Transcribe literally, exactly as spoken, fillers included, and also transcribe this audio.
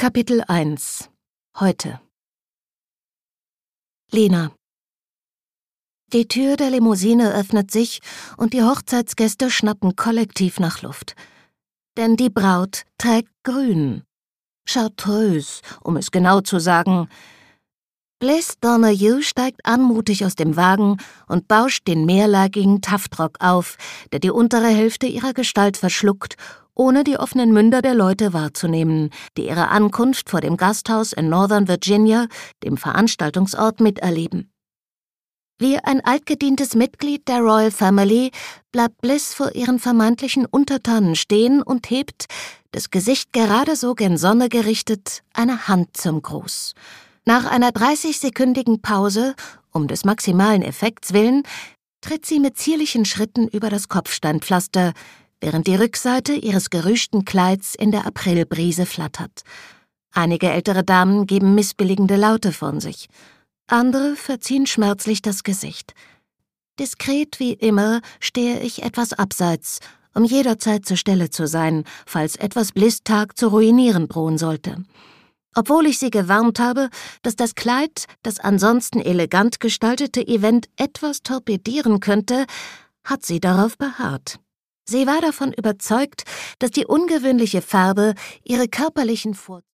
Kapitel eins. Heute. Lena. Die Tür der Limousine öffnet sich und die Hochzeitsgäste schnappen kollektiv nach Luft. Denn die Braut trägt grün. Chartreuse, um es genau zu sagen. Bliss Donahue steigt anmutig aus dem Wagen und bauscht den mehrlagigen Taftrock auf, der die untere Hälfte ihrer Gestalt verschluckt, ohne die offenen Münder der Leute wahrzunehmen, die ihre Ankunft vor dem Gasthaus in Northern Virginia, dem Veranstaltungsort, miterleben. Wie ein altgedientes Mitglied der Royal Family bleibt Bliss vor ihren vermeintlichen Untertanen stehen und hebt, das Gesicht gerade so gen Sonne gerichtet, eine Hand zum Gruß. Nach einer dreißigsekündigen Pause, um des maximalen Effekts willen, tritt sie mit zierlichen Schritten über das Kopfsteinpflaster, während die Rückseite ihres gerüschten Kleids in der Aprilbrise flattert. Einige ältere Damen geben missbilligende Laute von sich. Andere verziehen schmerzlich das Gesicht. Diskret wie immer stehe ich etwas abseits, um jederzeit zur Stelle zu sein, falls etwas Bliss Tag zu ruinieren drohen sollte. Obwohl ich sie gewarnt habe, dass das Kleid das ansonsten elegant gestaltete Event etwas torpedieren könnte, hat sie darauf beharrt. Sie war davon überzeugt, dass die ungewöhnliche Farbe ihre körperlichen Vorzüge